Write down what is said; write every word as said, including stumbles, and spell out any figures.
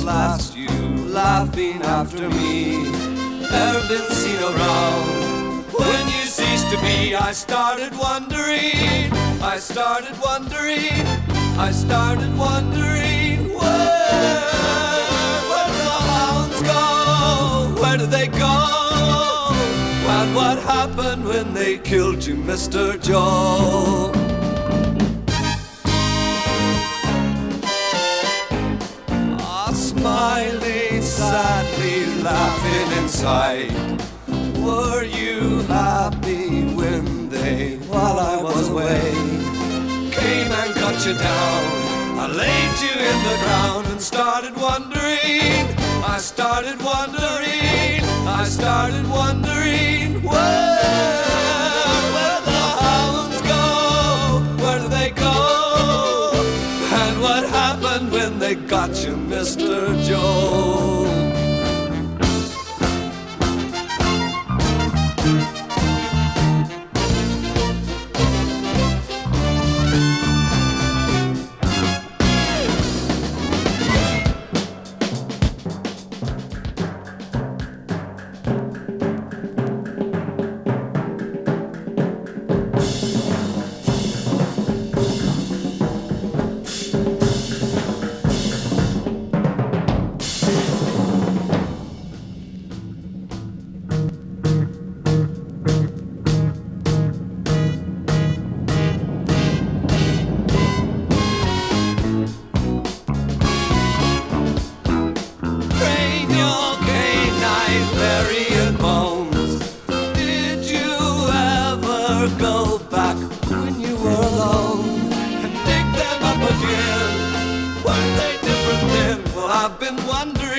was last you laughing after me? Never been seen around. When you ceased to be, I started wondering, I started wondering, I started wondering, where, where do the hounds go? Where do they go? And what happened when they killed you, Mister Joe? Ah, smiling, sadly, laughing inside. Were you happy when they, while I was away, came and cut you down? I laid you in the ground and started wondering, I started wondering, I started wondering, where, where do the hounds go? Where do they go? And what happened when they got you, Mister Joe? Go back when you were alone and dig them up again. Weren't they different then? Well, I've been wondering.